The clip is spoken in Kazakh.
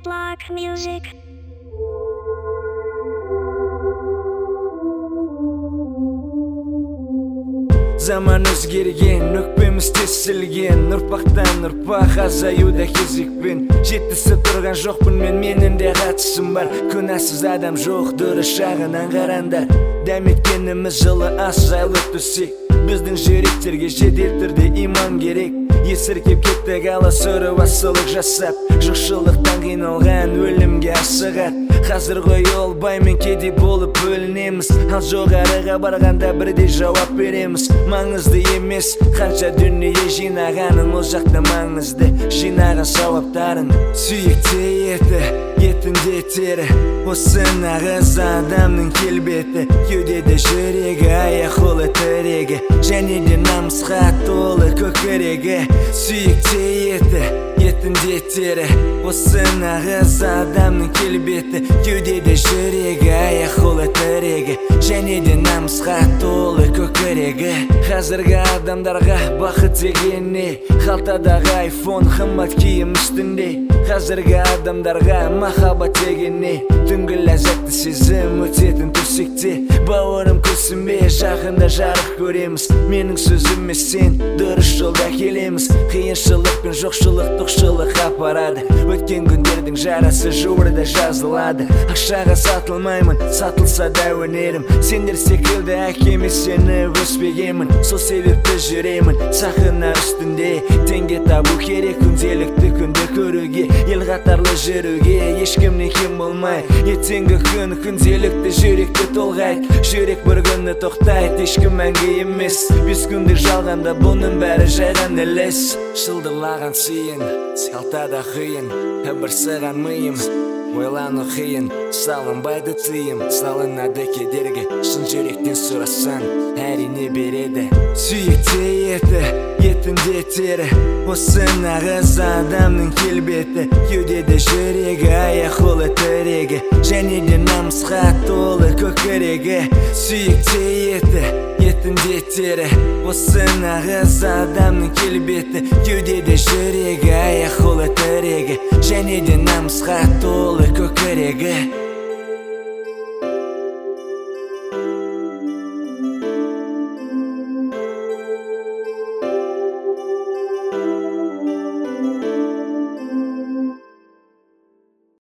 Block Music. Zaman özgergen, ökpemiz tesilgen, ұрпақтан ұрпақ азаюда кезекпен. Жетісіп тұрған жоқпын менің де қатысым бар. Күнәсіз адам жоқ, дұрыс жағынан қараңдар. Дәметкеніміз жылы ас жайлы төсек. Біздің жүректерге жедел түрде иман керек. Есіркеп кеттік ала сөріп асылық жасап, жоқшылықтан қиналған өлімге асығат. Қазір ғой олбай мен кедей болып бөлінеміз, ал жоғарыға барғанда бірдей жауап береміз. Маңызды емес қанша дүние жинағаның, ол жақта маңызды жинаған сауаптарын. Сүйекте еті, етінде тері, осы нағыз адамның келбеті. Кеудеде жүрегі, аяқ-қолы тірегі, және де намысқа толы көкірегі. Сүйекте еті, етінде тері, осы нағыз адамның келбеті. Кеудеде жүрегі, аяқ-қолы тірегі, және де намысқа толы көкірегі. Қазіргі адамдарға бақыт деген не? Қалтадағы айфон, қымбат киім үстінде. Қазіргі адамдарға махаббат деген не? Түнгі ләззатты сезім өтетін төсекте. Бауырым күрсінбе, жақында жарық көреміз. Менің сөзіме сен дұрыс жолда келеміз. Қиыншылық пен жоқшылық тоқшылық апарады. Өткен күндердің жарасы жуырда жазылады. Ақшаға сатылмаймын, сатылса да өнерім. Сендер секілді әкеме сені өспегенмін. Сол себепті жүремін сақина үстінде. Теңге табу керек күнделікті күнді көруге, ел қатарлы жүруге. Ешкімнен кем болмай, ертеңгі күн күнделікті жүректі толғайт. Жүрек бір күні тоқтайт, ешкім мәңгі емес. 5 күндік жалғанда бұның бәрі жайған елес. Шылдырлаған сиын, қалтада қиын, бір сыған миым. Ойлану қиын, салынбайды тыйым. Салынады кедергі, шын жүректен сұрасан әрине береді. Сүйекте еті, етінде тері, осы нағыз адамның келбеті. Кеудеде жүрегі, аяқ-қолы тірегі, және де намысқа толы көкірегі. Сүйекте еті, етінде тері, осы нағыз адамның келбеті. Кеудеде жүрегі, аяқ-қолы тірегі, және де намысқа толы көкірегі.